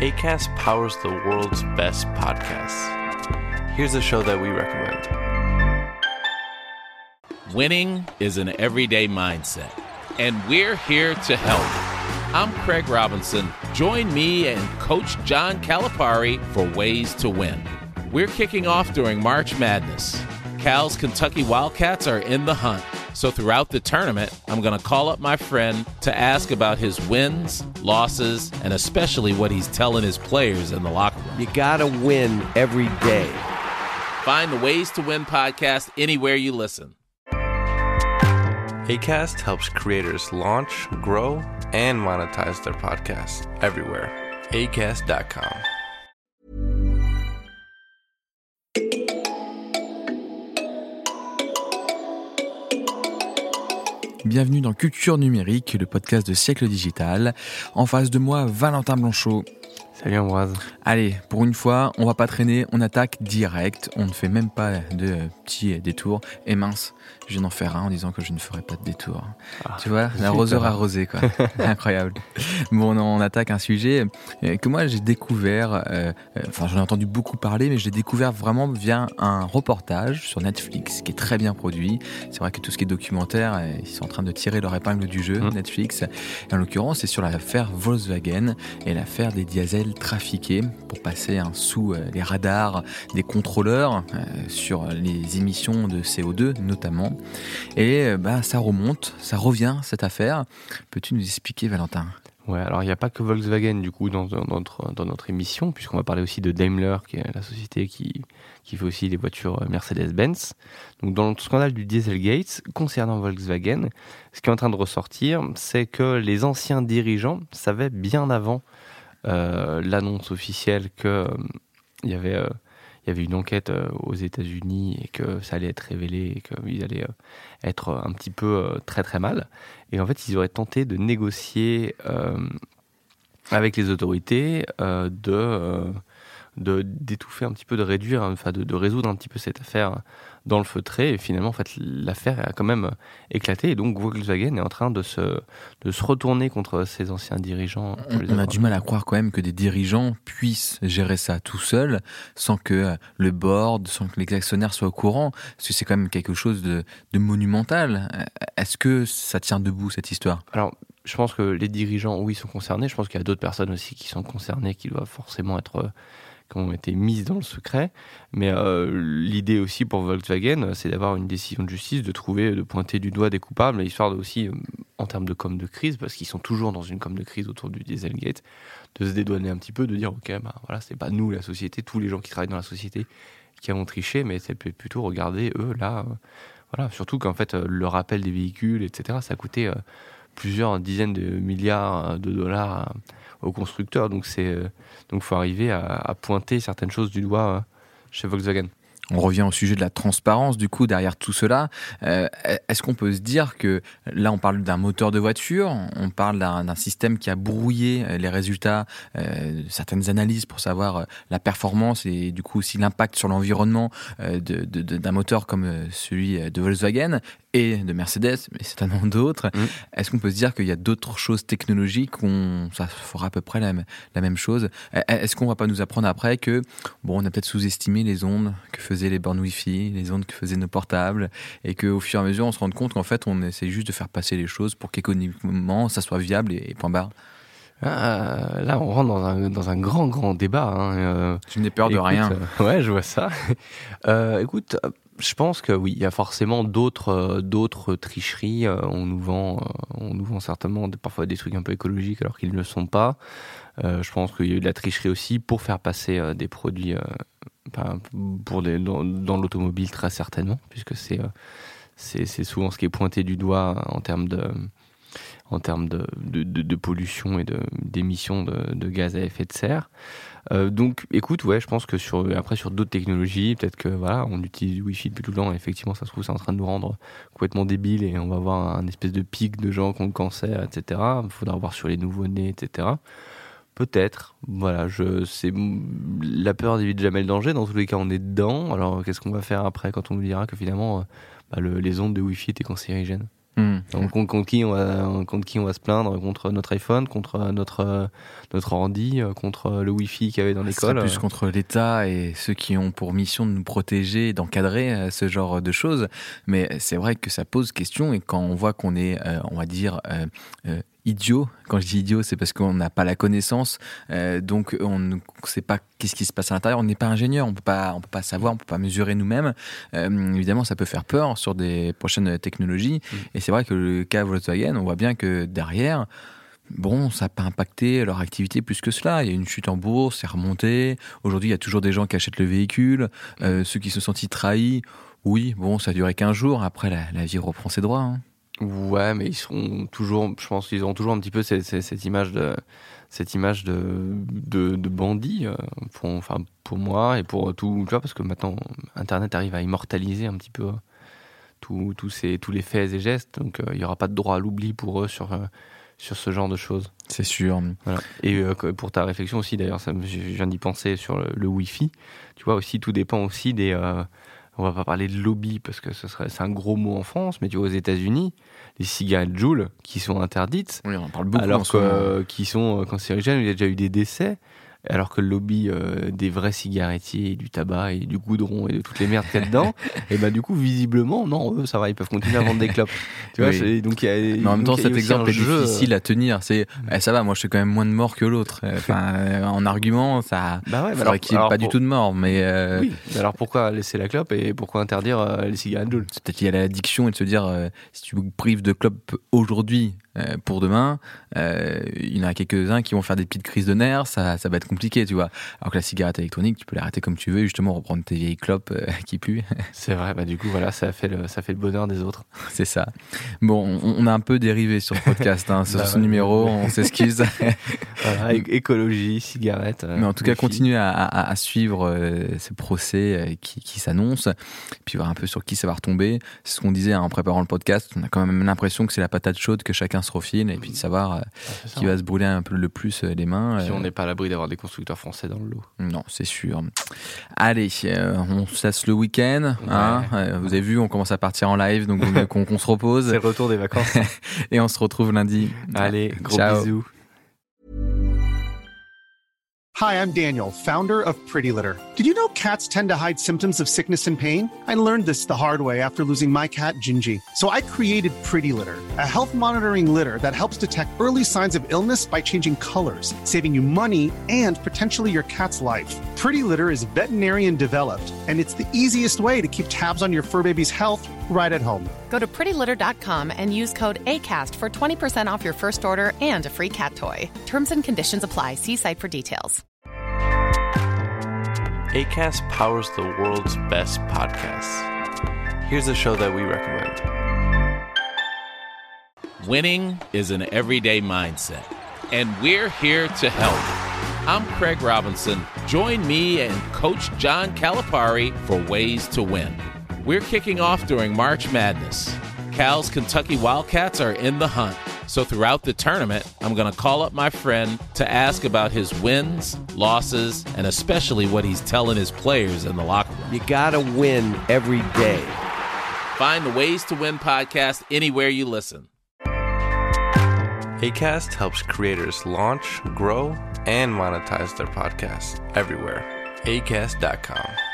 Acast powers the world's best podcasts. Here's a show that we recommend. Winning is an everyday mindset, and we're here to help. I'm Craig Robinson. Join me and Coach John Calipari for Ways to Win. We're kicking off during March Madness. Cal's Kentucky Wildcats are in the hunt. So throughout the tournament, I'm going to call up my friend to ask about his wins, losses, and especially what he's telling his players in the locker room. You got to win every day. Find the Ways to Win podcast anywhere you listen. Acast helps creators launch, grow, and monetize their podcasts everywhere. Acast.com. Bienvenue dans Culture Numérique, le podcast de Siècle Digital. En face de moi, Valentin Blanchot. Salut Ambroise. Allez, pour une fois, on va pas traîner, on attaque direct. On ne fait même pas de petits détours. Et mince, je viens d'en faire un en disant que je ne ferai pas de détour. Tu vois, l'arroseur arrosé, quoi. Incroyable. Bon, on attaque un sujet que moi j'ai découvert, j'en ai entendu beaucoup parler, mais je l'ai découvert vraiment via un reportage sur Netflix qui est très bien produit. C'est vrai que tout ce qui est documentaire, ils sont en train de tirer leur épingle du jeu, Netflix. Et en l'occurrence, c'est sur l'affaire Volkswagen et l'affaire des diesels trafiqués pour passer sous les radars des contrôleurs sur les émissions de CO2 notamment. Et ça remonte, ça revient cette affaire. Peux-tu nous expliquer, Valentin ? Ouais, alors il n'y a pas que Volkswagen du coup dans notre émission, puisqu'on va parler aussi de Daimler, qui est la société qui fait aussi les voitures Mercedes-Benz. Donc dans le scandale du Dieselgate, concernant Volkswagen, ce qui est en train de ressortir, c'est que les anciens dirigeants savaient bien avant l'annonce officielle que il y avait une enquête aux États-Unis et que ça allait être révélé et qu'ils allaient être un petit peu très très mal. Et en fait, ils auraient tenté de négocier avec les autorités d'étouffer un petit peu, de réduire, de résoudre un petit peu cette affaire dans le feutré. Et finalement, en fait, l'affaire a quand même éclaté. Et donc, Volkswagen est en train de se retourner contre ses anciens dirigeants. On a du mal à croire quand même que des dirigeants puissent gérer ça tout seuls, sans que le board, sans que les actionnaires soient au courant. Parce que c'est quand même quelque chose de monumental. Est-ce que ça tient debout, cette histoire ? Alors, je pense que les dirigeants, oui, sont concernés. Je pense qu'il y a d'autres personnes aussi qui sont concernées, qui doivent forcément qui ont été mises dans le secret. Mais l'idée aussi pour Volkswagen, c'est d'avoir une décision de justice, de pointer du doigt des coupables, histoire aussi, en termes de com de crise, parce qu'ils sont toujours dans une com de crise autour du Dieselgate, de se dédouaner un petit peu, de dire ok, voilà, c'est pas nous la société, tous les gens qui travaillent dans la société qui avons triché, mais c'est plutôt regarder eux là, voilà, surtout qu'en fait le rappel des véhicules, etc., ça a coûté plusieurs dizaines de milliards de dollars aux constructeurs, donc faut arriver à pointer certaines choses du doigt chez Volkswagen. On revient au sujet de la transparence, du coup, derrière tout cela. Est-ce qu'on peut se dire que, là, on parle d'un moteur de voiture, on parle d'un système qui a brouillé les résultats de certaines analyses pour savoir la performance et du coup aussi l'impact sur l'environnement d'un moteur comme celui de Volkswagen et de Mercedes, mais certainement d'autres. Est-ce qu'on peut se dire qu'il y a d'autres choses technologiques ça fera à peu près la même chose ? Est-ce qu'on va pas nous apprendre après que, on a peut-être sous-estimé les ondes que faisaient les bornes Wi-Fi, les ondes que faisaient nos portables, et qu'au fur et à mesure, on se rend compte qu'en fait, on essaie juste de faire passer les choses pour qu'économiquement, ça soit viable et point barre. Là, on rentre dans un grand débat. Je n'ai peur de rien. Ouais, je vois ça. Écoute, je pense que oui, il y a forcément d'autres tricheries. On nous vend certainement parfois des trucs un peu écologiques alors qu'ils ne le sont pas. Je pense qu'il y a eu de la tricherie aussi pour faire passer des produits dans l'automobile, très certainement, puisque c'est souvent ce qui est pointé du doigt en termes de pollution et d'émissions de gaz à effet de serre. Donc, écoute, ouais, je pense que sur d'autres technologies, peut-être que voilà, on utilise du Wi-Fi depuis tout le temps. Et effectivement, ça se trouve, c'est en train de nous rendre complètement débiles et on va avoir un espèce de pic de gens qui ont le cancer, etc. Il faudra voir sur les nouveau-nés, etc. Peut-être. Voilà, c'est la peur n'évite jamais le danger. Dans tous les cas, on est dedans. Alors, qu'est-ce qu'on va faire après quand on nous dira que finalement, les ondes de Wi-Fi étaient cancérigènes ? Donc contre qui on va se plaindre, contre notre iPhone, contre notre ordi, contre le Wi-Fi qu'il y avait dans l'école. Plus contre l'État et ceux qui ont pour mission de nous protéger et d'encadrer ce genre de choses. Mais c'est vrai que ça pose question, et quand on voit qu'on est, on va dire, idiot. Quand je dis idiot, c'est parce qu'on n'a pas la connaissance, donc on ne sait pas qu'est-ce qui se passe à l'intérieur. On n'est pas ingénieur, on peut pas savoir, on peut pas mesurer nous-mêmes. Évidemment, ça peut faire peur sur des prochaines technologies. Et c'est vrai que le cas Volkswagen, on voit bien que derrière, bon, ça n'a pas impacté leur activité plus que cela. Il y a une chute en bourse, c'est remonté. Aujourd'hui, il y a toujours des gens qui achètent le véhicule. Ceux qui se sont sentis trahis, oui, bon, ça a duré 15 jours. Après, la vie reprend ses droits. Hein. Ouais, mais ils sont toujours, je pense qu'ils auront toujours un petit peu cette image de bandit, pour moi et pour tout, tu vois, parce que maintenant Internet arrive à immortaliser un petit peu tous les faits et gestes, donc il n'y aura pas de droit à l'oubli pour eux sur ce genre de choses. C'est sûr. Voilà. Et pour ta réflexion aussi, d'ailleurs, je viens d'y penser sur le Wi-Fi. Tu vois aussi, tout dépend aussi des. On va pas parler de lobby parce que c'est un gros mot en France, mais tu vois, aux États-Unis, les cigarettes Juul qui sont interdites, oui, on en parle beaucoup, alors qui sont cancérigènes, il y a déjà eu des décès. Alors que le lobby des vrais cigarettiers, du tabac et du goudron et de toutes les merdes qu'il y a dedans, et ben du coup visiblement non, eux ça va, ils peuvent continuer à vendre des clopes. Tu vois, oui. Mais en même temps, cet exemple est difficile à tenir. C'est ça va, moi je fais quand même moins de morts que l'autre. En argument, ça faudrait qu'il n'y ait pas du tout de mort. Mais oui. Alors pourquoi laisser la clope et pourquoi interdire les cigarettes Juul ? C'est peut-être lié à l'addiction et de se dire si tu vous prives de clope aujourd'hui pour demain, il y en a quelques-uns qui vont faire des petites crises de nerfs, ça va être compliqué, tu vois. Alors que la cigarette électronique, tu peux l'arrêter comme tu veux et justement reprendre tes vieilles clopes qui puent. C'est vrai, du coup voilà, ça fait le bonheur des autres. C'est ça. Bon, on a un peu dérivé sur le podcast, sur ce numéro, on s'excuse. Voilà, écologie, cigarette. Mais en tout cas, continuez à suivre ces procès qui s'annoncent, puis voir un peu sur qui ça va retomber. C'est ce qu'on disait en préparant le podcast, on a quand même l'impression que c'est la patate chaude que chacun se refile, et puis de savoir qui va se brûler un peu le plus les mains. Puis on n'est pas à l'abri d'avoir des constructeurs français dans le lot. Non, c'est sûr. Allez, on se laisse le week-end. Ouais. Hein, vous avez vu, on commence à partir en live, donc qu'on se repose. C'est le retour des vacances. Et on se retrouve lundi. Allez, gros Ciao. bisous. Hi, I'm Daniel, founder of Pretty Litter. Did you know cats tend to hide symptoms of sickness and pain? I learned this the hard way after losing my cat, Gingy. So I created Pretty Litter, a health monitoring litter that helps detect early signs of illness by changing colors, saving you money and potentially your cat's life. Pretty Litter is veterinarian developed, and it's the easiest way to keep tabs on your fur baby's health right at home. Go to prettylitter.com and use code ACAST for 20% off your first order and a free cat toy. Terms and conditions apply. See site for details. Acast powers the world's best podcasts. Here's a show that we recommend. Winning is an everyday mindset, and we're here to help. I'm Craig Robinson. Join me and Coach John Calipari for Ways to Win. We're kicking off during March Madness. Cal's Kentucky Wildcats are in the hunt. So throughout the tournament, I'm going to call up my friend to ask about his wins, losses, and especially what he's telling his players in the locker room. You gotta win every day. Find the Ways to Win podcast anywhere you listen. Acast helps creators launch, grow, and monetize their podcasts everywhere. Acast.com.